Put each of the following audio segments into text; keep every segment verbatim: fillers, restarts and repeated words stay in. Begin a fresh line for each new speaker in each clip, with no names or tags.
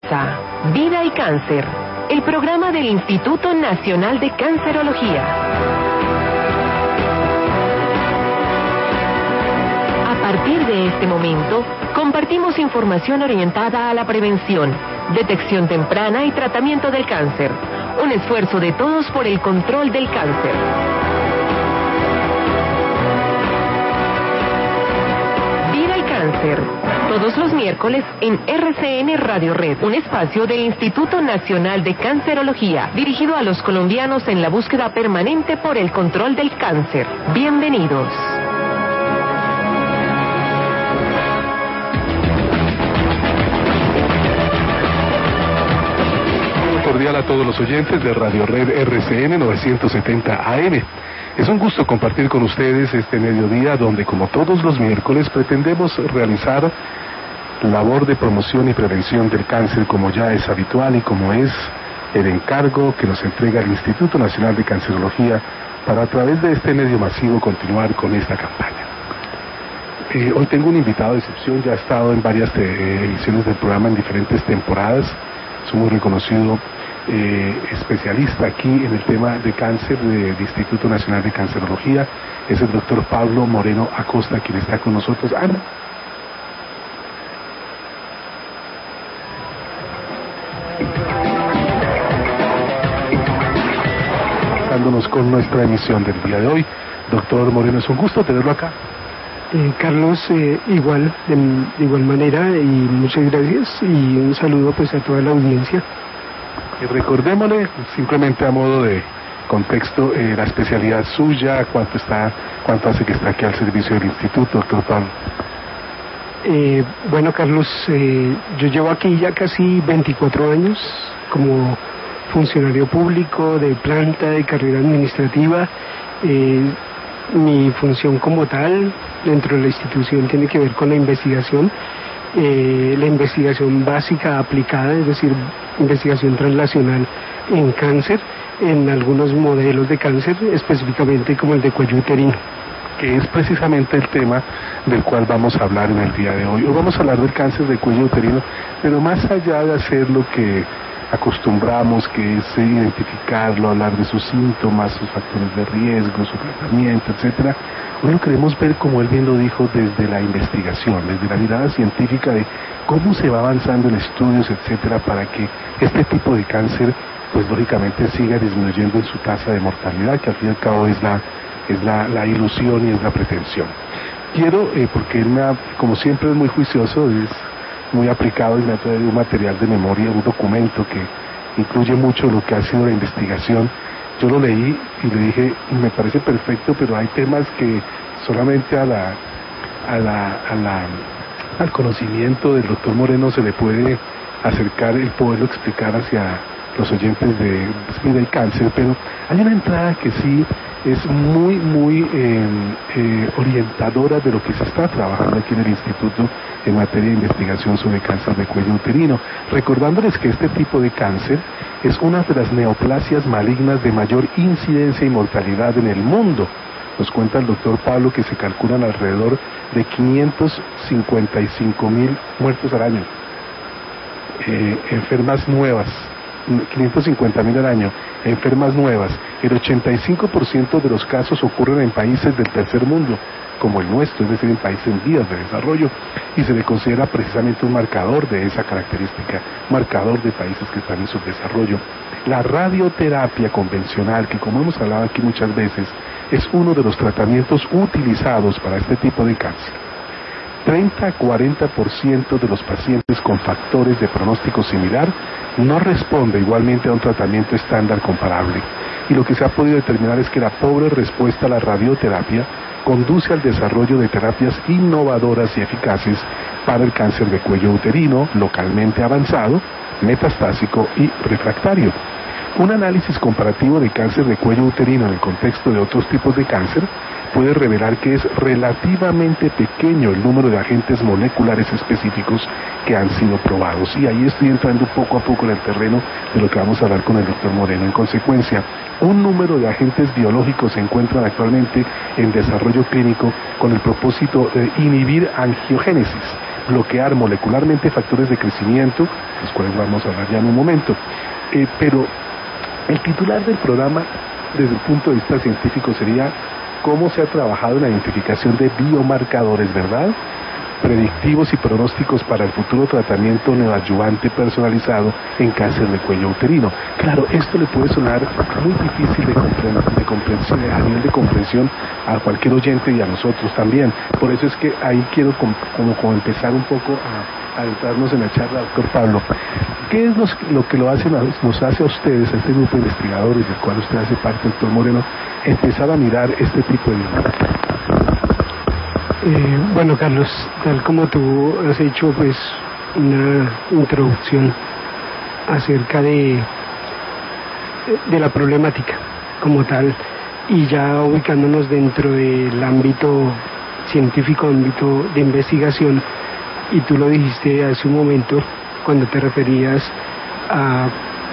Vida y Cáncer, el programa del Instituto Nacional de Cancerología. A partir de este momento, compartimos información orientada a la prevención, detección temprana y tratamiento del cáncer. Un esfuerzo de todos por el control del cáncer. Vida y Cáncer, todos los miércoles en R C N Radio Red, un espacio del Instituto Nacional de Cancerología, dirigido a los colombianos en la búsqueda permanente por el control del cáncer. Bienvenidos.
Cordial a todos los oyentes de Radio Red R C N novecientos setenta A M. Es un gusto compartir con ustedes este mediodía donde, como todos los miércoles, pretendemos realizar labor de promoción y prevención del cáncer, como ya es habitual y como es el encargo que nos entrega el Instituto Nacional de Cancerología para, a través de este medio masivo, continuar con esta campaña. Eh, hoy tengo un invitado de excepción, ya ha estado en varias eh, ediciones del programa en diferentes temporadas. Es un muy reconocido eh, especialista aquí en el tema de cáncer del Instituto Nacional de Cancerología. Es el doctor Pablo Moreno Acosta, quien está con nosotros. Ana. Pasándonos con nuestra emisión del día de hoy. Doctor Moreno, es un gusto tenerlo acá.
Eh, Carlos, eh, igual, de, de igual manera, y muchas gracias, y un saludo pues a toda la audiencia.
Y recordémosle, simplemente a modo de contexto, eh, la especialidad suya, cuánto está, cuánto hace que está aquí al servicio del instituto, doctor Pablo.
Eh, bueno, Carlos, eh, yo llevo aquí ya casi veinticuatro años como funcionario público de planta, de carrera administrativa. Eh, mi función como tal dentro de la institución tiene que ver con la investigación, eh, la investigación básica aplicada, es decir, investigación translacional en cáncer, en algunos modelos de cáncer, específicamente como el de cuello uterino,
que es precisamente el tema del cual vamos a hablar en el día de hoy. Hoy vamos a hablar del cáncer de cuello uterino, pero más allá de hacer lo que acostumbramos, que es identificarlo, hablar de sus síntomas, sus factores de riesgo, su tratamiento, etcétera, hoy lo queremos ver, como él bien lo dijo, desde la investigación, desde la mirada científica de cómo se va avanzando en estudios, etcétera, para que este tipo de cáncer, pues lógicamente siga disminuyendo en su tasa de mortalidad, que al fin y al cabo es la es la, la ilusión y es la pretensión. Quiero, eh, porque él me ha, como siempre es muy juicioso, es muy aplicado y me ha traído un material de memoria, un documento que incluye mucho lo que ha sido la investigación. Yo lo leí y le dije, me parece perfecto, pero hay temas que solamente a la, a la, a la, al conocimiento del doctor Moreno se le puede acercar el poderlo explicar hacia los oyentes de Vida y Cáncer, pero hay una entrada que sí es muy, muy eh, eh, orientadora de lo que se está trabajando aquí en el Instituto en materia de investigación sobre cáncer de cuello uterino, recordándoles que este tipo de cáncer es una de las neoplasias malignas de mayor incidencia y mortalidad en el mundo. Nos cuenta el doctor Pablo que se calculan alrededor de quinientos cincuenta y cinco mil muertos al año, eh, enfermas nuevas, quinientos cincuenta mil al año, enfermas nuevas. El ochenta y cinco por ciento de los casos ocurren en países del tercer mundo, como el nuestro, es decir, en países en vías de desarrollo, y se le considera precisamente un marcador de esa característica, marcador de países que están en subdesarrollo. La radioterapia convencional, que como hemos hablado aquí muchas veces, es uno de los tratamientos utilizados para este tipo de cáncer. treinta a cuarenta por ciento de los pacientes con factores de pronóstico similar no responde igualmente a un tratamiento estándar comparable. Y lo que se ha podido determinar es que la pobre respuesta a la radioterapia conduce al desarrollo de terapias innovadoras y eficaces para el cáncer de cuello uterino, localmente avanzado, metastásico y refractario. Un análisis comparativo de cáncer de cuello uterino en el contexto de otros tipos de cáncer puede revelar que es relativamente pequeño el número de agentes moleculares específicos que han sido probados. Y ahí estoy entrando poco a poco en el terreno de lo que vamos a hablar con el doctor Moreno. En consecuencia, un número de agentes biológicos se encuentran actualmente en desarrollo clínico con el propósito de inhibir angiogénesis, bloquear molecularmente factores de crecimiento, los cuales vamos a hablar ya en un momento. Eh, pero el titular del programa, desde el punto de vista científico, sería cómo se ha trabajado en la identificación de biomarcadores, ¿verdad?, predictivos y pronósticos para el futuro tratamiento neoadyuvante personalizado en cáncer de cuello uterino. Claro, esto le puede sonar muy difícil de, compre de comprensión, a nivel de comprensión a cualquier oyente y a nosotros también. Por eso es que ahí quiero com como, como empezar un poco a, a adentrarnos en la charla, doctor Pablo. ¿Qué es los, lo que lo hace, nos hace a ustedes, a este grupo de investigadores del cual usted hace parte, doctor Moreno, empezar a mirar este tipo de biomarcadores?
Eh, bueno, Carlos, tal como tú has hecho pues una introducción acerca de, de la problemática como tal, y ya ubicándonos dentro del ámbito científico, ámbito de investigación, y tú lo dijiste hace un momento cuando te referías a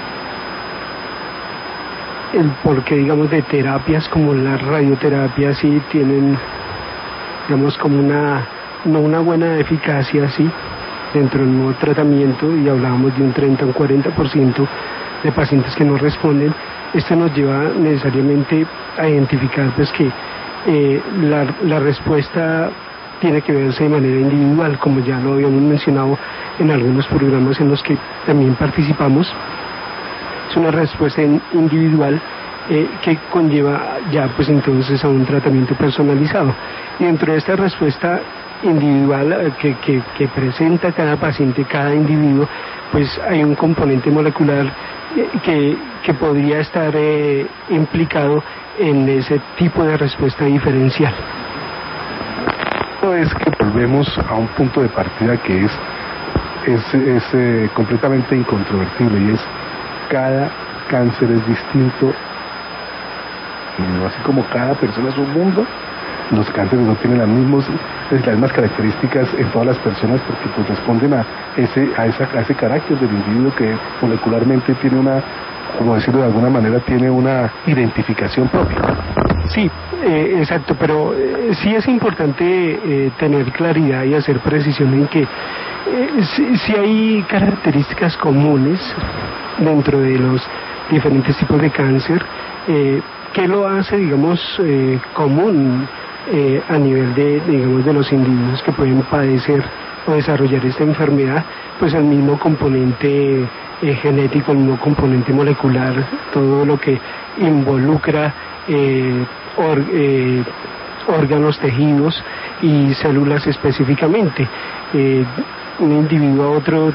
el porqué, digamos, de terapias como la radioterapia sí tienen, digamos, como una, no una buena eficacia, ¿sí?, dentro del nuevo tratamiento, y hablábamos de un treinta o un cuarenta por ciento de pacientes que no responden. Esto nos lleva necesariamente a identificar pues que eh, la, la respuesta tiene que verse de manera individual, como ya lo habíamos mencionado en algunos programas en los que también participamos. Es una respuesta individual Eh, que conlleva ya pues entonces a un tratamiento personalizado, y dentro de esta respuesta individual eh, que, que, que presenta cada paciente, cada individuo, pues hay un componente molecular eh, que, que podría estar eh, implicado en ese tipo de respuesta diferencial.
Es que volvemos a un punto de partida que es, es, es eh, completamente incontrovertible, y es cada cáncer es distinto. Así como cada persona es un mundo, los cánceres no tienen las mismas, las mismas características en todas las personas, porque pues responden a ese, a, esa, a ese carácter del individuo que molecularmente tiene una, como decirlo de alguna manera, tiene una identificación propia.
Sí, eh, exacto, pero eh, sí es importante eh, tener claridad y hacer precisión en que eh, sí, sí hay características comunes dentro de los diferentes tipos de cáncer. Eh, ¿Qué lo hace, digamos, eh, común eh, a nivel de, digamos, de los individuos que pueden padecer o desarrollar esta enfermedad? Pues el mismo componente eh, genético, el mismo componente molecular, todo lo que involucra eh, or, eh, órganos, tejidos y células específicamente. Eh, un individuo a otro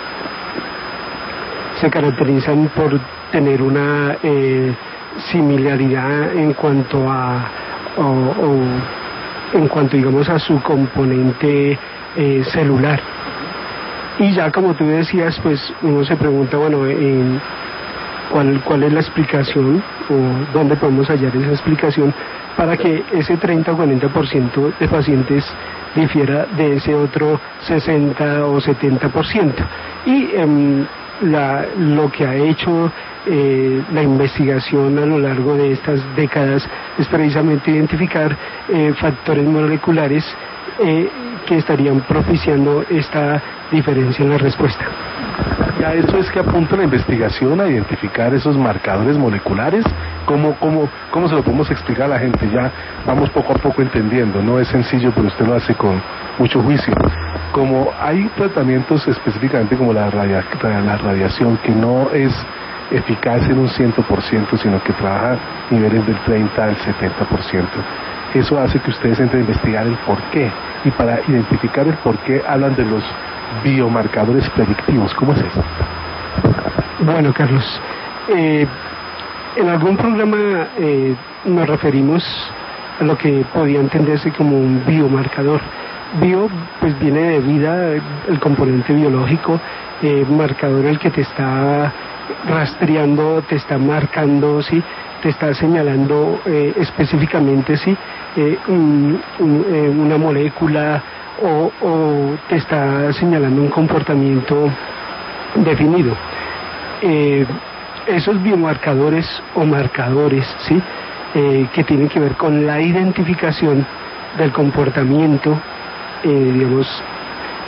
se caracterizan por tener una eh, similaridad en cuanto a o, o en cuanto digamos a su componente eh, celular, y ya como tú decías, pues uno se pregunta, bueno, en cuál cuál es la explicación o dónde podemos hallar esa explicación para que ese treinta o cuarenta por ciento de pacientes difiera de ese otro sesenta o setenta por ciento. Y eh, la, lo que ha hecho eh, la investigación a lo largo de estas décadas es precisamente identificar eh, factores moleculares eh, que estarían propiciando esta diferencia en la respuesta.
Ya eso es que apunta la investigación a identificar esos marcadores moleculares. ¿Cómo, cómo, cómo se lo podemos explicar a la gente? Ya vamos poco a poco entendiendo, no es sencillo, pero usted lo hace con mucho juicio. Como hay tratamientos específicamente como la, radia, la radiación, que no es eficaz en un cien por ciento, sino que trabaja niveles del treinta al setenta por ciento. Eso hace que ustedes entren a investigar el por qué, y para identificar el por qué hablan de los biomarcadores predictivos. ¿Cómo es eso?
Bueno, Carlos, eh, en algún programa eh, nos referimos a lo que podía entenderse como un biomarcador. Bio, pues viene de vida, el componente biológico, eh, marcador el que te está rastreando, te está marcando, sí, te está señalando eh, específicamente, sí, eh, un, un, eh, una molécula, o, o te está señalando un comportamiento definido. Eh, esos biomarcadores o marcadores, sí, eh, que tienen que ver con la identificación del comportamiento, eh, digamos,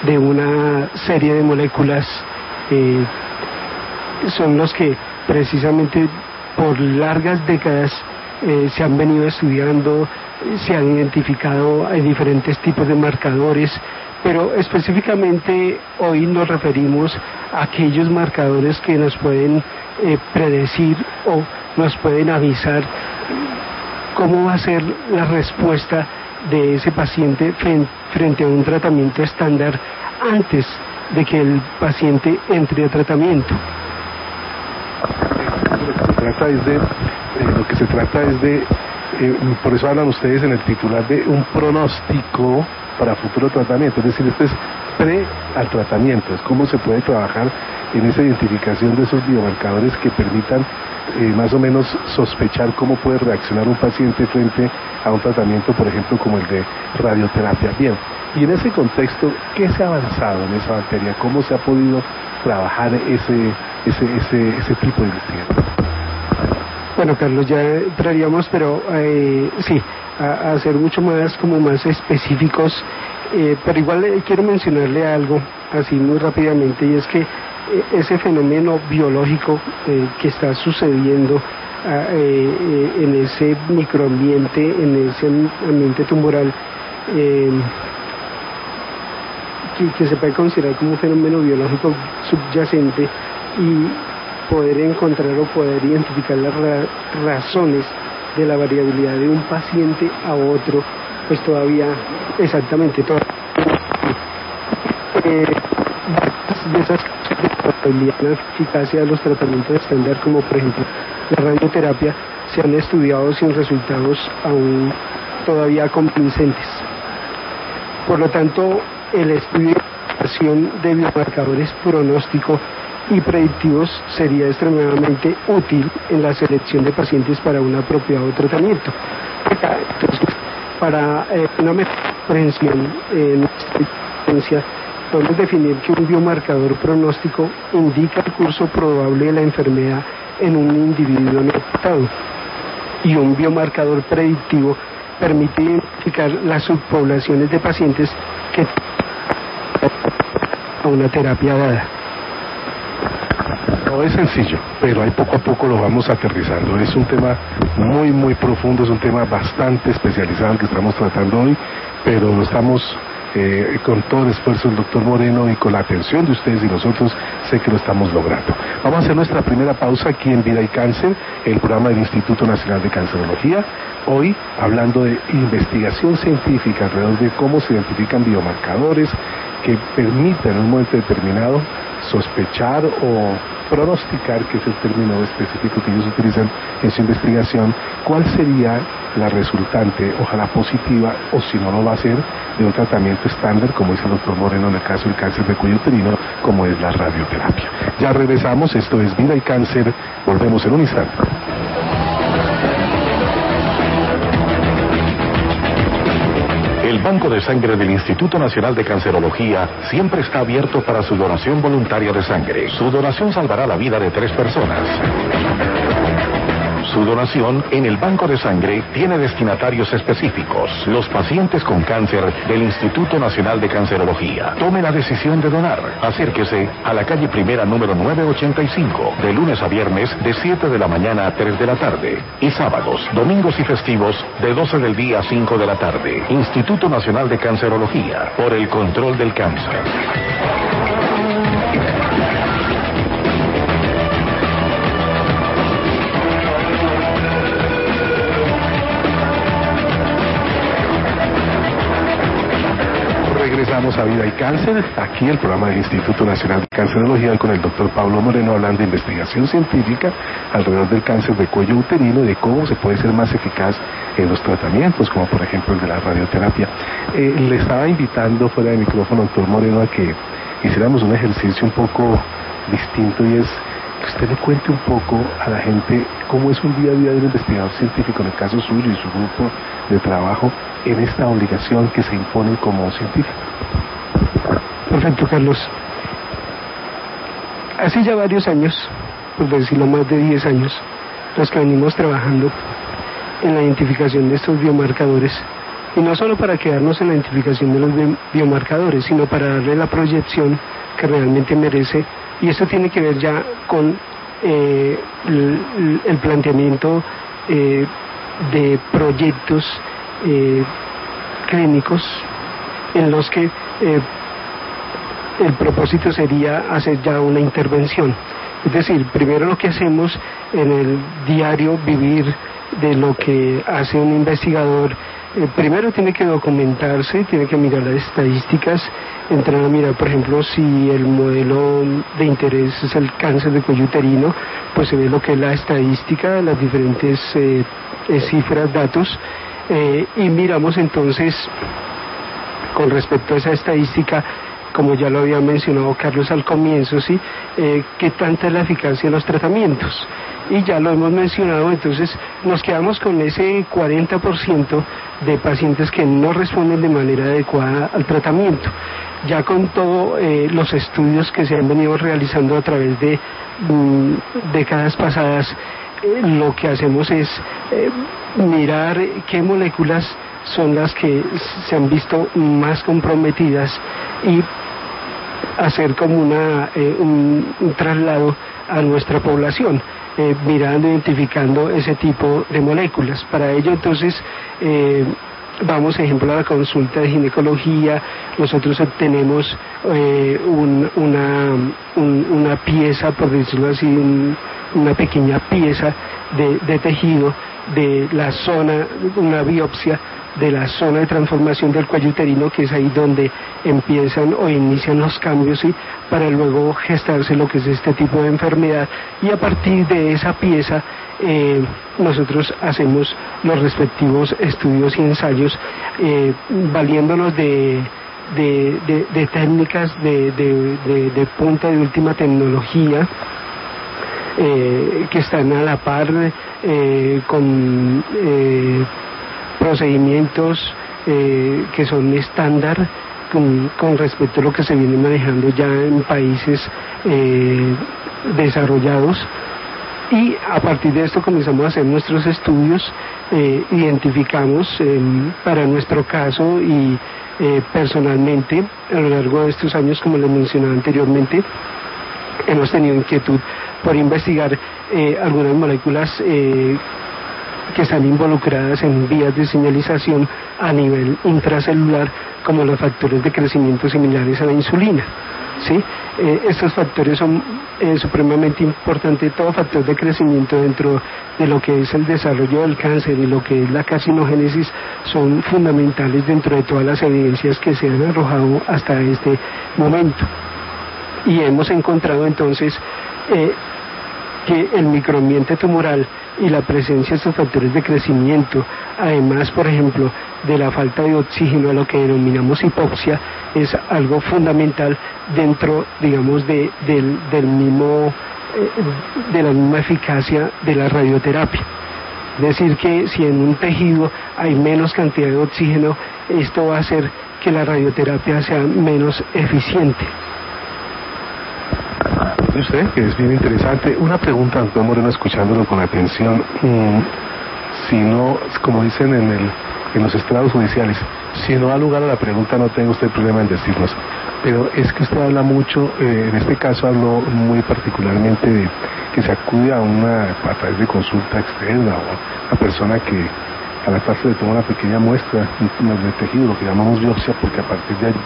de una serie de moléculas, eh, son los que precisamente por largas décadas eh, se han venido estudiando, se han identificado hay diferentes tipos de marcadores, pero específicamente hoy nos referimos a aquellos marcadores que nos pueden eh, predecir o nos pueden avisar cómo va a ser la respuesta de ese paciente frente, frente a un tratamiento estándar antes de que el paciente entre a tratamiento.
Lo que se trata es de, eh, lo que se trata es de eh, por eso hablan ustedes en el titular de un pronóstico para futuro tratamiento, es decir, esto es pre al tratamiento, es cómo se puede trabajar en esa identificación de esos biomarcadores que permitan eh, más o menos sospechar cómo puede reaccionar un paciente frente a un tratamiento, por ejemplo, como el de radioterapia. Bien, y en ese contexto, ¿qué se ha avanzado en esa materia? ¿Cómo se ha podido trabajar ese, ese, ese, ese tipo de investigación?
Bueno, Carlos, ya entraríamos, pero eh, sí, a, a ser mucho más, como más específicos, eh, pero igual eh, quiero mencionarle algo, así muy rápidamente, y es que eh, ese fenómeno biológico eh, que está sucediendo ah, eh, eh, en ese microambiente, en ese ambiente tumoral, eh, que, que se puede considerar como un fenómeno biológico subyacente, y poder encontrar o poder identificar las ra razones de la variabilidad de un paciente a otro, pues todavía, exactamente, todavía eh, de esas variabilidad en la eficacia de los tratamientos estándar, como por ejemplo la radioterapia, se han estudiado sin resultados aún todavía convincentes. Por lo tanto, el estudio de biomarcadores pronóstico y predictivos sería extremadamente útil en la selección de pacientes para un apropiado tratamiento. Entonces, para eh, una mejor comprensión en nuestra experiencia, podemos definir que un biomarcador pronóstico indica el curso probable de la enfermedad en un individuo no afectado, y un biomarcador predictivo permite identificar las subpoblaciones de pacientes que a una terapia dada.
No es sencillo, pero ahí poco a poco lo vamos aterrizando. Es un tema muy, muy profundo, es un tema bastante especializado el que estamos tratando hoy, pero lo estamos eh, con todo el esfuerzo del doctor Moreno y con la atención de ustedes y nosotros, sé que lo estamos logrando. Vamos a hacer nuestra primera pausa aquí en Vida y Cáncer, el programa del Instituto Nacional de Cancerología, hoy hablando de investigación científica alrededor de cómo se identifican biomarcadores que permitan en un momento determinado sospechar o pronosticar, que es el término específico que ellos utilizan en su investigación, cuál sería la resultante, ojalá positiva, o si no lo va a ser, de un tratamiento estándar, como dice el doctor Moreno en el caso del cáncer de cuello uterino, como es la radioterapia. Ya regresamos, esto es Vida y Cáncer, volvemos en un instante.
El Banco de Sangre del Instituto Nacional de Cancerología siempre está abierto para su donación voluntaria de sangre. Su donación salvará la vida de tres personas. Su donación en el Banco de Sangre tiene destinatarios específicos, los pacientes con cáncer del Instituto Nacional de Cancerología. Tome la decisión de donar. Acérquese a la calle Primera número novecientos ochenta y cinco, de lunes a viernes de siete de la mañana a tres de la tarde. Y sábados, domingos y festivos de doce del día a cinco de la tarde. Instituto Nacional de Cancerología, por el control del cáncer.
Regresamos a Vida y Cáncer, aquí el programa del Instituto Nacional de Cancerología con el doctor Pablo Moreno, hablando de investigación científica alrededor del cáncer de cuello uterino y de cómo se puede ser más eficaz en los tratamientos, como por ejemplo el de la radioterapia. Eh, le estaba invitando fuera de micrófono, doctor Moreno, a que hiciéramos un ejercicio un poco distinto, y es que usted le cuente un poco a la gente cómo es un día a día de un investigador científico, en el caso suyo y su grupo de trabajo, en esta obligación que se impone como científico.
Perfecto, Carlos. Hace ya varios años, por decirlo más de diez años, los que venimos trabajando en la identificación de estos biomarcadores y no solo para quedarnos en la identificación de los biomarcadores, sino para darle la proyección que realmente merece, y esto tiene que ver ya con eh, el, el planteamiento eh, de proyectos eh, clínicos en los que eh, el propósito sería hacer ya una intervención. Es decir, primero lo que hacemos en el diario vivir de lo que hace un investigador, eh, primero tiene que documentarse, tiene que mirar las estadísticas, entrar a mirar, por ejemplo, si el modelo de interés es el cáncer de cuello uterino, pues se ve lo que es la estadística, las diferentes eh, eh, cifras, datos, eh, y miramos entonces, con respecto a esa estadística, como ya lo había mencionado Carlos al comienzo, ¿sí? Eh, ¿Qué tanta es la eficacia de los tratamientos? Y ya lo hemos mencionado, entonces nos quedamos con ese cuarenta por ciento de pacientes que no responden de manera adecuada al tratamiento. Ya con todos eh, los estudios que se han venido realizando a través de mm, décadas pasadas, eh, lo que hacemos es eh, mirar qué moléculas son las que se han visto más comprometidas y hacer como una, eh, un, un traslado a nuestra población, eh, mirando, identificando ese tipo de moléculas. Para ello entonces eh, vamos, ejemplo, a la consulta de ginecología, nosotros obtenemos eh, un, una, un, una pieza, por decirlo así, un, una pequeña pieza de, de tejido de la zona, una biopsia de la zona de transformación del cuello uterino, que es ahí donde empiezan o inician los cambios, ¿sí? Para luego gestarse lo que es este tipo de enfermedad, y a partir de esa pieza eh, nosotros hacemos los respectivos estudios y ensayos, eh, valiéndonos de de, de, de técnicas de, de, de, de punta de última tecnología, eh, que están a la par eh, con eh, procedimientos eh, que son estándar con, con respecto a lo que se viene manejando ya en países eh, desarrollados, y a partir de esto comenzamos a hacer nuestros estudios, eh, identificamos eh, para nuestro caso y eh, personalmente a lo largo de estos años, como les mencionaba anteriormente, hemos tenido inquietud por investigar eh, algunas moléculas eh, que están involucradas en vías de señalización a nivel intracelular, como los factores de crecimiento similares a la insulina, ¿sí? Eh, estos factores son eh, supremamente importantes. Todo factor de crecimiento dentro de lo que es el desarrollo del cáncer y lo que es la carcinogénesis son fundamentales dentro de todas las evidencias que se han arrojado hasta este momento. Y hemos encontrado entonces eh, que el microambiente tumoral y la presencia de estos factores de crecimiento, además, por ejemplo, de la falta de oxígeno, a lo que denominamos hipoxia, es algo fundamental dentro, digamos, de, del, del mismo, eh, de la misma eficacia de la radioterapia. Es decir, que si en un tejido hay menos cantidad de oxígeno, esto va a hacer que la radioterapia sea menos eficiente.
Usted, que es bien interesante. Una pregunta, Antón Moreno, escuchándolo con atención. Mm, si no, como dicen en el en los estrados judiciales, si no da lugar a la pregunta, no tenga usted problema en decirnos. Pero es que usted habla mucho, eh, en este caso habló muy particularmente de que se acude a una, a través de consulta externa, o a persona que a la cual se le toma una pequeña muestra de tejido, lo que llamamos biopsia, porque a partir de allí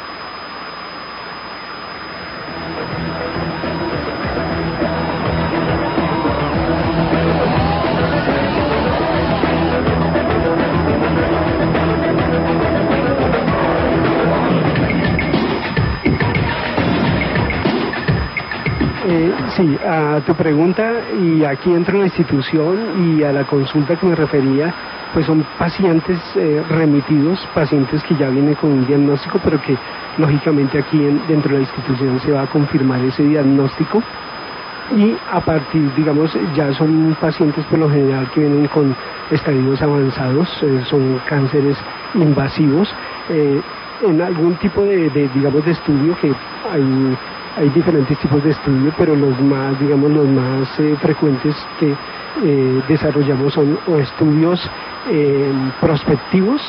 Sí, a tu pregunta, y aquí entro en la institución y a la consulta que me refería, pues son pacientes eh, remitidos, pacientes que ya vienen con un diagnóstico, pero que lógicamente aquí en, dentro de la institución se va a confirmar ese diagnóstico, y a partir, digamos, ya son pacientes por lo general que vienen con estadios avanzados, eh, son cánceres invasivos, eh, en algún tipo de, de, digamos, de estudio que hay... Hay diferentes tipos de estudios, pero los más, digamos, los más eh, frecuentes que eh, desarrollamos son o estudios eh, prospectivos,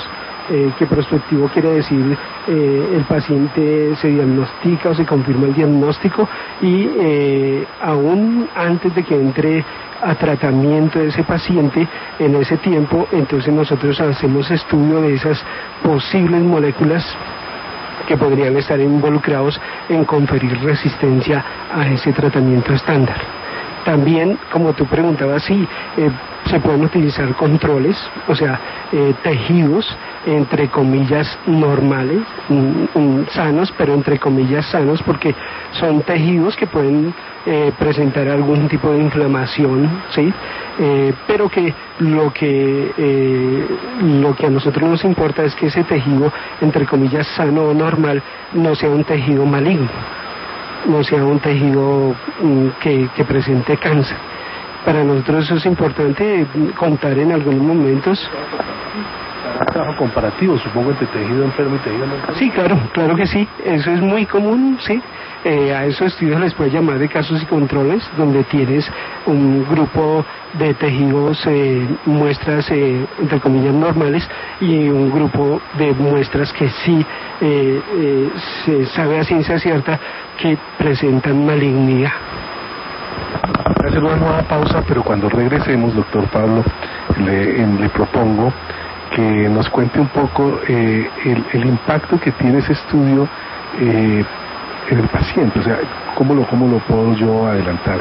eh, que prospectivo quiere decir eh, el paciente se diagnostica o se confirma el diagnóstico y eh, aún antes de que entre a tratamiento de ese paciente, en ese tiempo, entonces nosotros hacemos estudio de esas posibles moléculas que podrían estar involucrados en conferir resistencia a ese tratamiento estándar. También, como tú preguntabas, sí, eh, se pueden utilizar controles, o sea, eh, tejidos, entre comillas, normales, mm, mm, sanos, pero entre comillas sanos, porque son tejidos que pueden eh, presentar algún tipo de inflamación, ¿sí? Eh, pero que lo que eh, lo que a nosotros nos importa es que ese tejido, entre comillas, sano o normal, no sea un tejido maligno, no sea un tejido mm, que, que presente cáncer. Para nosotros eso es importante contar en algunos momentos.
Un trabajo comparativo, supongo, entre tejido enfermo y tejido normal.
Sí, claro, claro que sí. Eso es muy común, sí. Eh, a esos estudios les puede llamar de casos y controles, donde tienes un grupo de tejidos, eh, muestras, eh, entre comillas, normales, y un grupo de muestras que sí eh, eh, se sabe a ciencia cierta que presentan malignidad.
Voy a hacer una nueva pausa, pero cuando regresemos, doctor Pablo, le, le propongo que nos cuente un poco eh, el, el impacto que tiene ese estudio eh, en el paciente, o sea, ¿cómo lo, cómo lo puedo yo adelantar?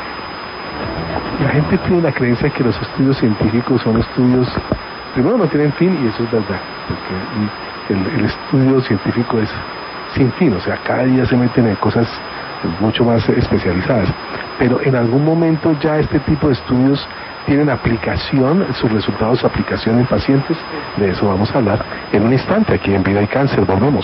La gente tiene la creencia que los estudios científicos son estudios, primero no tienen fin, y eso es verdad, porque el, el estudio científico es sin fin, o sea, cada día se meten en cosas mucho más especializadas, pero en algún momento ya este tipo de estudios tienen aplicación, sus resultados de aplicación en pacientes. De eso vamos a hablar en un instante aquí en Vida y Cáncer. Volvemos.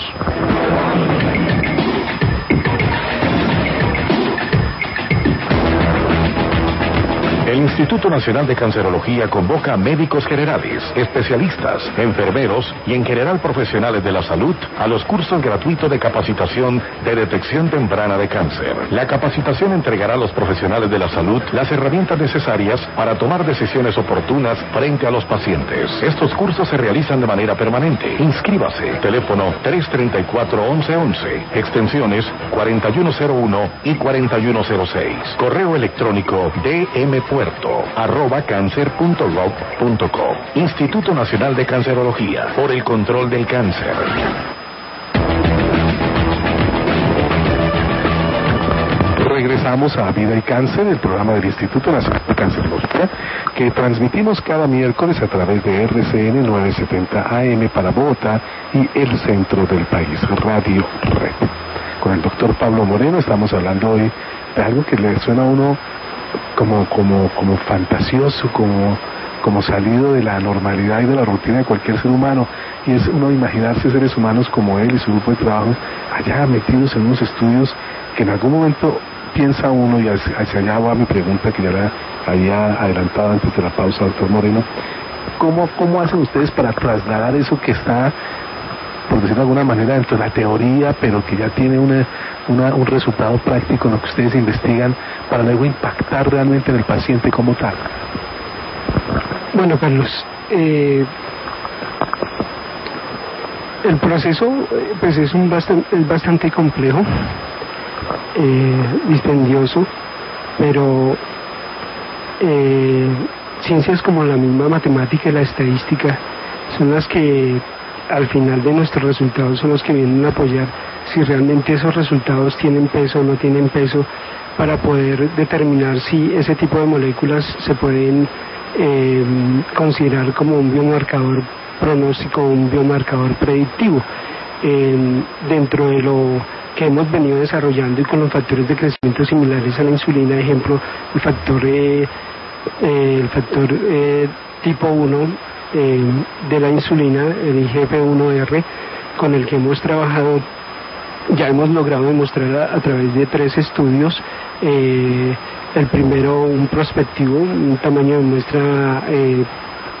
El Instituto Nacional de Cancerología convoca a médicos generales, especialistas, enfermeros y en general profesionales de la salud a los cursos gratuitos de capacitación de detección temprana de cáncer. La capacitación entregará a los profesionales de la salud las herramientas necesarias para tomar decisiones oportunas frente a los pacientes. Estos cursos se realizan de manera permanente. Inscríbase. Teléfono tres treinta y cuatro, once once, extensiones cuarenta y uno cero uno y cuarenta y uno cero seis. Correo electrónico dmpuerto arroba cáncer punto gov punto co. Instituto Nacional de Cancerología, por el control del cáncer.
Regresamos a Vida y Cáncer, el programa del Instituto Nacional de Cancerología, que transmitimos cada miércoles a través de R C N novecientos setenta A M para Bogotá y el centro del país, Radio Red. Con el doctor Pablo Moreno estamos hablando hoy de algo que le suena a uno como como como fantasioso, como como salido de la normalidad y de la rutina de cualquier ser humano, y es uno imaginarse seres humanos como él y su grupo de trabajo allá metidos en unos estudios que en algún momento piensa uno, y hacia allá va mi pregunta que ya la había adelantado antes de la pausa, doctor Moreno. ¿Cómo, cómo hacen ustedes para trasladar eso que está, por decirlo de alguna manera, dentro de la teoría, pero que ya tiene una, una, un resultado práctico en lo que ustedes investigan, para luego impactar realmente en el paciente como tal?
Bueno, Carlos, eh, el proceso pues es, un bastante, es bastante complejo, eh, dispendioso, pero eh, ciencias como la misma matemática y la estadística son las que al final de nuestros resultados son los que vienen a apoyar si realmente esos resultados tienen peso o no tienen peso, para poder determinar si ese tipo de moléculas se pueden eh, considerar como un biomarcador pronóstico o un biomarcador predictivo. Eh, dentro de lo que hemos venido desarrollando y con los factores de crecimiento similares a la insulina, ejemplo, el factor eh, eh, el factor eh, tipo uno eh, de la insulina, el I G F uno R, con el que hemos trabajado, ya hemos logrado demostrar a, a través de tres estudios. Eh, el primero, un prospectivo, un tamaño de muestra eh,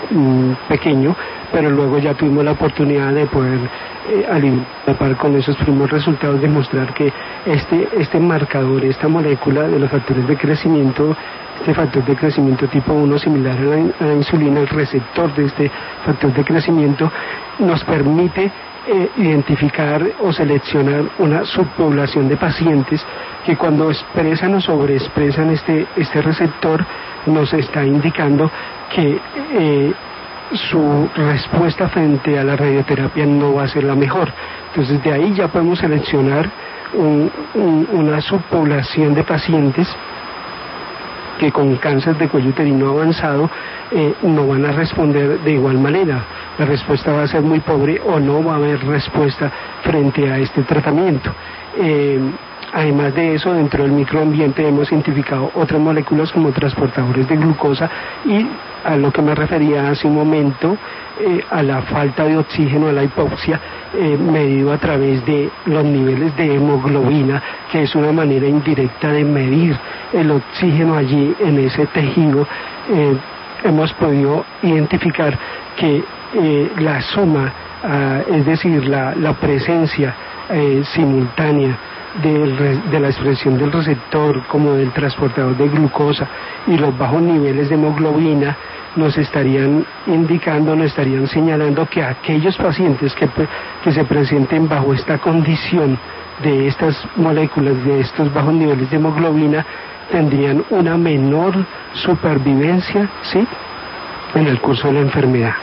mm, pequeño, pero luego ya tuvimos la oportunidad de poder eh, alimentar con esos primeros resultados, demostrar que este, este marcador, esta molécula de los factores de crecimiento, este factor de crecimiento tipo uno similar a la, a la insulina, el receptor de este factor de crecimiento, nos permite eh, identificar o seleccionar una subpoblación de pacientes que cuando expresan o sobreexpresan este, este receptor nos está indicando que eh, su respuesta frente a la radioterapia no va a ser la mejor. Entonces de ahí ya podemos seleccionar un, un, una subpoblación de pacientes que con cáncer de cuello uterino avanzado eh, no van a responder de igual manera. La respuesta va a ser muy pobre o no va a haber respuesta frente a este tratamiento. Eh, Además de eso, dentro del microambiente hemos identificado otras moléculas como transportadores de glucosa y a lo que me refería hace un momento, eh, a la falta de oxígeno, a la hipoxia, eh, medido a través de los niveles de hemoglobina, que es una manera indirecta de medir el oxígeno allí en ese tejido. Eh, hemos podido identificar que eh, la suma, ah, es decir, la, la presencia eh, simultánea Del, de la expresión del receptor como del transportador de glucosa y los bajos niveles de hemoglobina nos estarían indicando, nos estarían señalando que aquellos pacientes que, que se presenten bajo esta condición de estas moléculas, de estos bajos niveles de hemoglobina, tendrían una menor supervivencia, ¿sí?, en el curso de la enfermedad.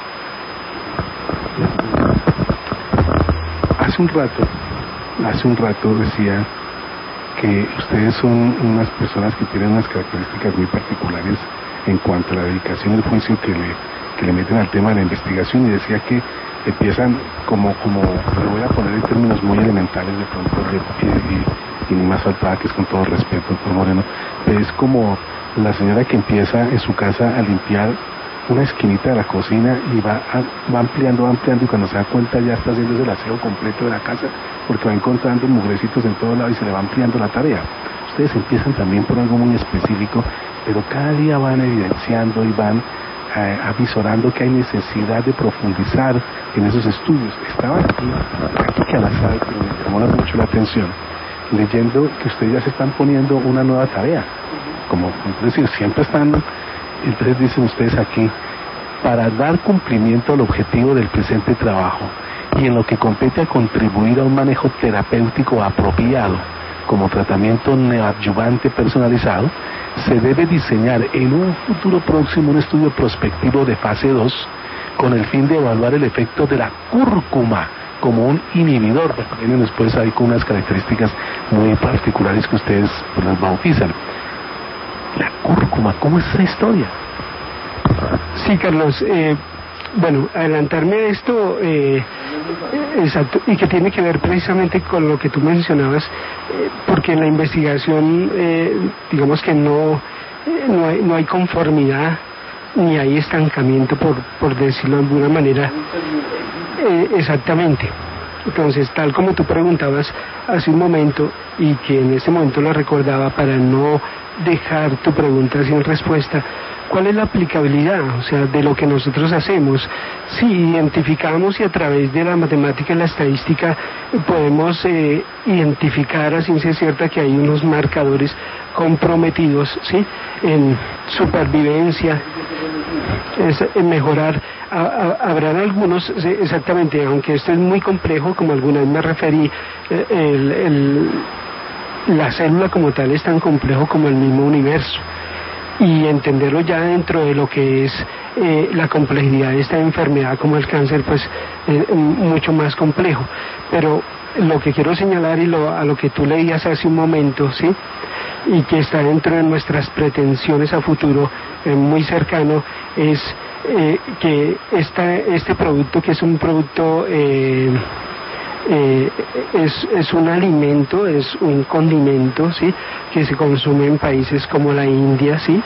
Hace un rato Hace un rato decía que ustedes son unas personas que tienen unas características muy particulares en cuanto a la dedicación y el juicio que le, que le meten al tema de la investigación, y decía que empiezan como, como lo voy a poner en términos muy elementales de pronto, de, y, y ni más faltaba, que es con todo respeto, doctor Moreno, pero es como la señora que empieza en su casa a limpiar una esquinita de la cocina y va, a, va ampliando, va ampliando, y cuando se da cuenta ya está haciendo el aseo completo de la casa, porque va encontrando mugrecitos en todos lados y se le va ampliando la tarea. Ustedes empiezan también por algo muy específico, pero cada día van evidenciando y van eh, avisorando que hay necesidad de profundizar en esos estudios. Estaba aquí, aquí que al azar, que me llamó mucho la atención, leyendo que ustedes ya se están poniendo una nueva tarea, como, es decir, siempre están. Entonces dicen ustedes aquí, para dar cumplimiento al objetivo del presente trabajo y en lo que compete a contribuir a un manejo terapéutico apropiado como tratamiento neoadyuvante personalizado, se debe diseñar en un futuro próximo un estudio prospectivo de fase dos con el fin de evaluar el efecto de la cúrcuma como un inhibidor. Vienen después ahí con unas características muy particulares que ustedes pues, las bautizan. La cúrcuma, ¿cómo es esa historia?
Sí, Carlos, eh, bueno, adelantarme a esto, eh, exacto, y que tiene que ver precisamente con lo que tú mencionabas, eh, porque en la investigación, eh, digamos que no, eh, no, hay, no hay conformidad, ni hay estancamiento, por, por decirlo de alguna manera, eh, exactamente. Entonces, tal como tú preguntabas hace un momento, y que en ese momento lo recordaba para no dejar tu pregunta sin respuesta, ¿cuál es la aplicabilidad, o sea, de lo que nosotros hacemos? Si identificamos y a través de la matemática y la estadística podemos eh, identificar a ciencia cierta que hay unos marcadores comprometidos, ¿sí?, en supervivencia, es, en mejorar. A, a, habrán algunos, exactamente, aunque esto es muy complejo, como alguna vez me referí, el, el, la célula como tal es tan complejo como el mismo universo, y entenderlo ya dentro de lo que es eh, la complejidad de esta enfermedad como el cáncer, pues eh, mucho más complejo. Pero lo que quiero señalar, y lo, a lo que tú leías hace un momento, ¿sí?, y que está dentro de nuestras pretensiones a futuro eh, muy cercano, es eh, que esta, este producto, que es un producto eh, eh, es, es un alimento, es un condimento, ¿sí?, que se consume en países como la India, ¿sí?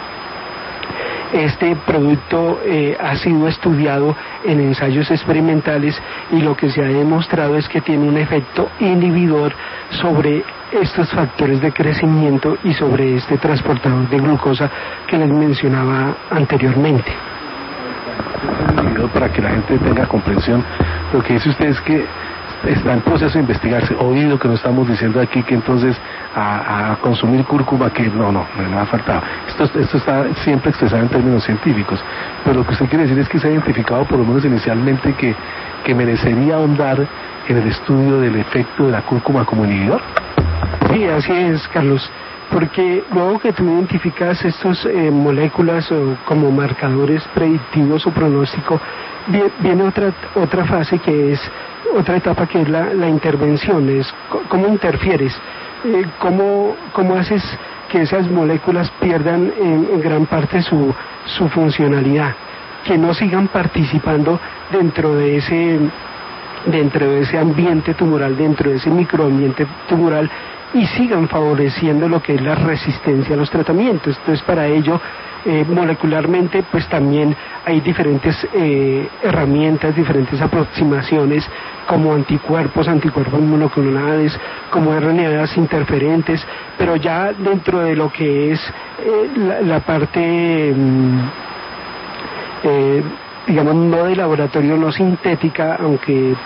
Este producto eh, ha sido estudiado en ensayos experimentales, y lo que se ha demostrado es que tiene un efecto inhibidor sobre estos factores de crecimiento y sobre este transportador de glucosa que les mencionaba anteriormente.
Para que la gente tenga comprensión, lo que dice usted es que está en proceso de investigarse. Oído que no estamos diciendo aquí que entonces a, a consumir cúrcuma, que no, no, no ha faltado. Esto, esto está siempre expresado en términos científicos, pero lo que usted quiere decir es que se ha identificado por lo menos inicialmente que, que merecería ahondar en el estudio del efecto de la cúrcuma como inhibidor.
Sí, así es, Carlos, porque luego que tú identificas estas eh, moléculas o como marcadores predictivos o pronóstico, viene otra otra fase que es otra etapa que es la, la intervención, es cómo interfieres, eh, cómo, cómo haces que esas moléculas pierdan en, en gran parte su, su funcionalidad, que no sigan participando dentro de ese dentro de ese ambiente tumoral, dentro de ese microambiente tumoral, y sigan favoreciendo lo que es la resistencia a los tratamientos. Entonces, para ello, eh, molecularmente, pues también hay diferentes eh, herramientas, diferentes aproximaciones, como anticuerpos, anticuerpos monoclonales, como R N As interferentes, pero ya dentro de lo que es eh, la, la parte, mm, eh, digamos, no de laboratorio, no sintética, aunque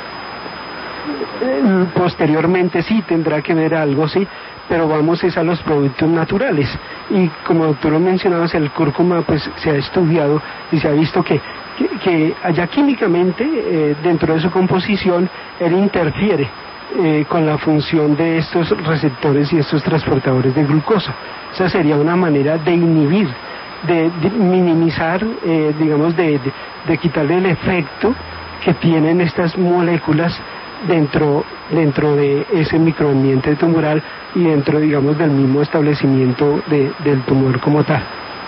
posteriormente sí tendrá que ver algo, sí, pero vamos es a los productos naturales. Y como tú lo mencionabas, el cúrcuma pues se ha estudiado y se ha visto que, que, que allá químicamente, eh, dentro de su composición, él interfiere eh, con la función de estos receptores y estos transportadores de glucosa. Esa sería una manera de inhibir, de, de minimizar, eh, digamos, de, de, de quitarle el efecto que tienen estas moléculas dentro dentro de ese microambiente tumoral y dentro, digamos, del mismo establecimiento de, del tumor como tal.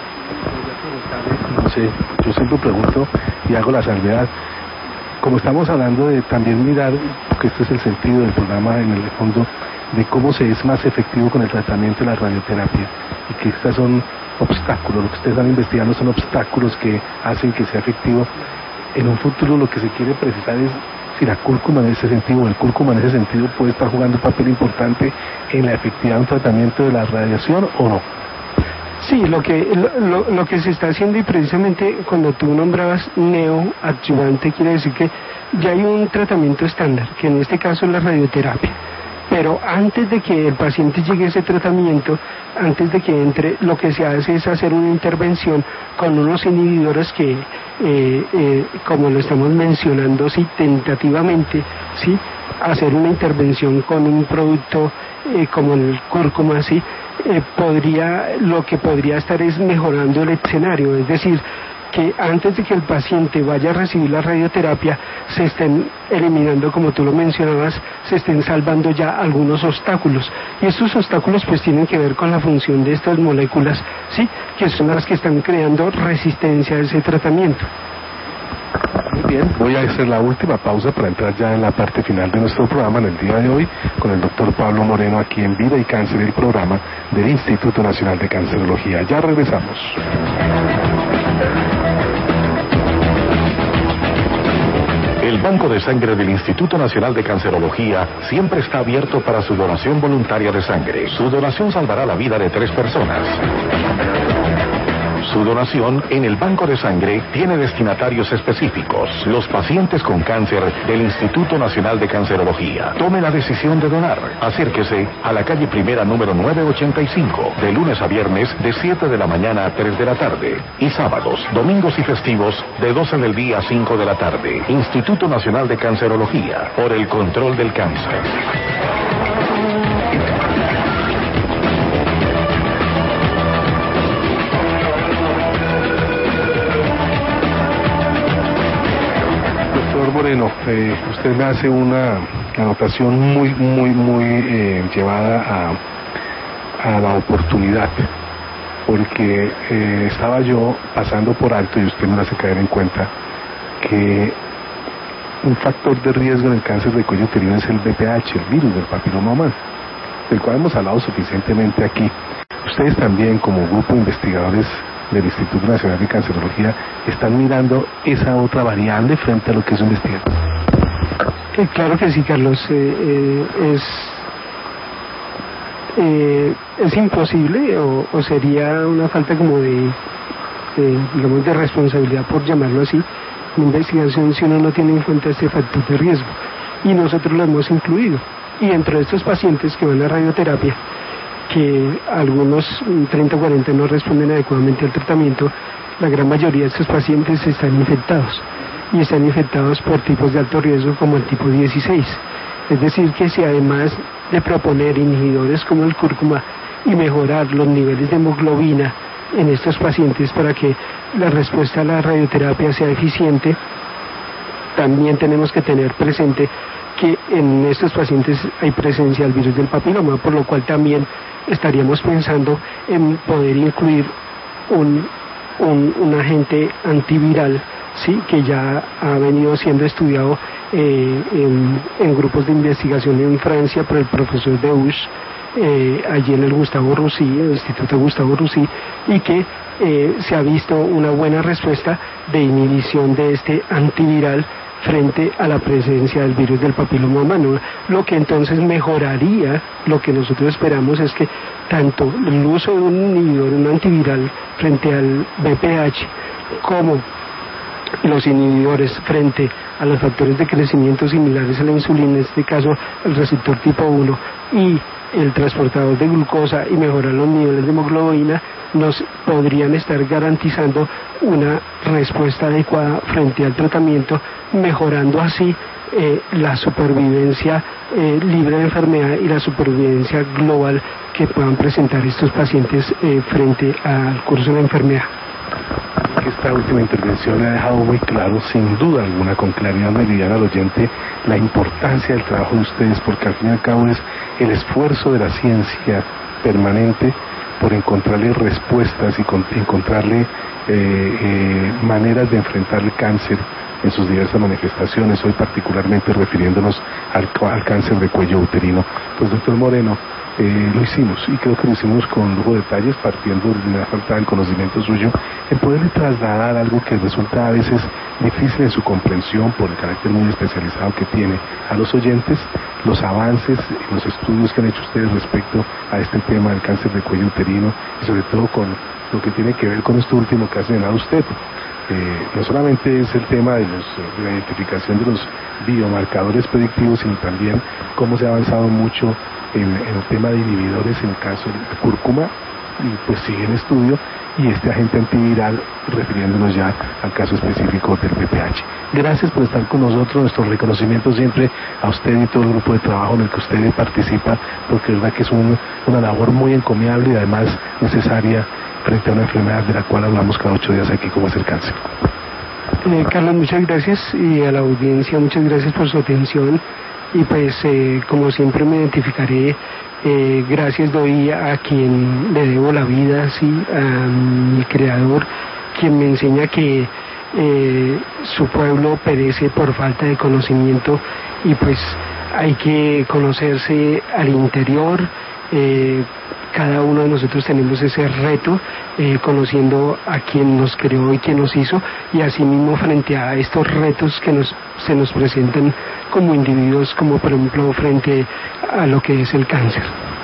No sé, yo siempre pregunto y hago la salvedad, como estamos hablando de también mirar, porque este es el sentido del programa en el fondo, de cómo se es más efectivo con el tratamiento de la radioterapia, y que estos son obstáculos, lo que ustedes están investigando son obstáculos que hacen que sea efectivo. En un futuro lo que se quiere precisar es si la cúrcuma en ese sentido, el cúrcuma en ese sentido puede estar jugando un papel importante en la efectividad de un tratamiento de la radiación o no.
Sí, lo que lo, lo que se está haciendo, y precisamente cuando tú nombrabas neoadyuvante, quiere decir que ya hay un tratamiento estándar, que en este caso es la radioterapia. Pero antes de que el paciente llegue a ese tratamiento, antes de que entre, lo que se hace es hacer una intervención con unos inhibidores que, eh, eh, como lo estamos mencionando, sí, tentativamente, sí, hacer una intervención con un producto eh, como el cúrcuma, sí, eh, podría, lo que podría estar es mejorando el escenario, es decir, que antes de que el paciente vaya a recibir la radioterapia se estén eliminando, como tú lo mencionabas, se estén salvando ya algunos obstáculos, y estos obstáculos pues tienen que ver con la función de estas moléculas, sí, que son las que están creando resistencia a ese tratamiento.
Muy bien, voy a hacer la última pausa para entrar ya en la parte final de nuestro programa en el día de hoy con el doctor Pablo Moreno aquí en Vida y Cáncer, el programa del Instituto Nacional de Cancerología. Ya regresamos.
El Banco de Sangre del Instituto Nacional de Cancerología siempre está abierto para su donación voluntaria de sangre. Su donación salvará la vida de tres personas. Su donación en el Banco de Sangre tiene destinatarios específicos, los pacientes con cáncer del Instituto Nacional de Cancerología. Tome la decisión de donar. Acérquese a la calle Primera número novecientos ochenta y cinco, de lunes a viernes de siete de la mañana a tres de la tarde, y sábados, domingos y festivos de doce del día a cinco de la tarde. Instituto Nacional de Cancerología, por el control del cáncer.
Moreno, eh, usted me hace una anotación muy, muy, muy eh, llevada a, a la oportunidad, porque eh, estaba yo pasando por alto, y usted me lo hace caer en cuenta, que un factor de riesgo en el cáncer de cuello uterino es el V P H, el virus del papiloma humano, del cual hemos hablado suficientemente aquí. Ustedes también, como grupo de investigadores del Instituto Nacional de Cancerología, están mirando esa otra variable frente a lo que es su investigación.
Eh, claro que sí, Carlos. Eh, eh, es eh, es imposible o, o sería una falta como de eh, digamos, de responsabilidad, por llamarlo así, en investigación si uno no tiene en cuenta este factor de riesgo. Y nosotros lo hemos incluido. Y dentro de estos pacientes que van a radioterapia, que algunos treinta o cuarenta no responden adecuadamente al tratamiento, la gran mayoría de estos pacientes están infectados. Y están infectados por tipos de alto riesgo como el tipo dieciséis. Es decir, que si además de proponer inhibidores como el cúrcuma y mejorar los niveles de hemoglobina en estos pacientes para que la respuesta a la radioterapia sea eficiente, también tenemos que tener presente que en estos pacientes hay presencia del virus del papiloma, por lo cual también estaríamos pensando en poder incluir un, un, un agente antiviral, sí, que ya ha venido siendo estudiado eh, en, en grupos de investigación en Francia por el profesor Deusch, eh, allí en el Gustavo Roussy, el Instituto Gustavo Roussy, y que eh, se ha visto una buena respuesta de inhibición de este antiviral frente a la presencia del virus del papiloma humano, lo que entonces mejoraría. Lo que nosotros esperamos es que tanto el uso de un inhibidor, un antiviral frente al B P H, como los inhibidores frente a los factores de crecimiento similares a la insulina, en este caso el receptor tipo uno y el transportador de glucosa, y mejorar los niveles de hemoglobina, nos podrían estar garantizando una respuesta adecuada frente al tratamiento, mejorando así eh, la supervivencia eh, libre de enfermedad y la supervivencia global que puedan presentar estos pacientes eh, frente al curso de la enfermedad.
Esta última intervención ha dejado muy claro, sin duda alguna, con claridad meridiana al oyente, la importancia del trabajo de ustedes, porque al fin y al cabo es el esfuerzo de la ciencia permanente por encontrarle respuestas y con, encontrarle eh, eh, maneras de enfrentar el cáncer en sus diversas manifestaciones, hoy particularmente refiriéndonos al, al cáncer de cuello uterino. Pues doctor Moreno, eh, lo hicimos, y creo que lo hicimos con lujo de detalles, partiendo de la falta del conocimiento suyo, en poderle trasladar algo que resulta a veces difícil en su comprensión por el carácter muy especializado que tiene, a los oyentes, los avances y los estudios que han hecho ustedes respecto a este tema del cáncer de cuello uterino, y sobre todo con lo que tiene que ver con esto último que ha señalado usted. Eh, no solamente es el tema de, los, de la identificación de los biomarcadores predictivos, sino también cómo se ha avanzado mucho en, en el tema de inhibidores, en el caso de cúrcuma, y pues sigue en estudio, y este agente antiviral, refiriéndonos ya al caso específico del B P H. Gracias por estar con nosotros, nuestro reconocimiento siempre a usted y todo el grupo de trabajo en el que usted participa, porque es verdad que es un, una labor muy encomiable y además necesaria frente a una enfermedad de la cual hablamos cada ocho días aquí, como es el cáncer.
Eh, Carlos, muchas gracias, y a la audiencia muchas gracias por su atención, y pues eh, como siempre me identificaré, eh, gracias doy a quien le debo la vida, sí, a mi creador, quien me enseña que eh, su pueblo perece por falta de conocimiento, y pues hay que conocerse al interior. eh, Cada uno de nosotros tenemos ese reto, eh, conociendo a quien nos creó y quien nos hizo, y asimismo frente a estos retos que nos, se nos presentan como individuos, como por ejemplo frente a lo que es el cáncer.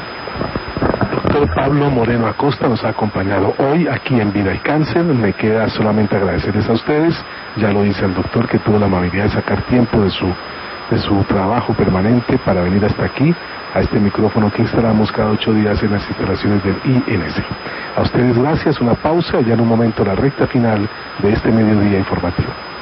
Doctor Pablo Moreno Acosta nos ha acompañado hoy aquí en Vida y Cáncer. Me queda solamente agradecerles a ustedes, ya lo dice el doctor, que tuvo la amabilidad de sacar tiempo de su, de su trabajo permanente para venir hasta aquí, a este micrófono que instalamos cada ocho días en las instalaciones del I N C. A ustedes gracias, una pausa, ya en un momento la recta final de este mediodía informativo.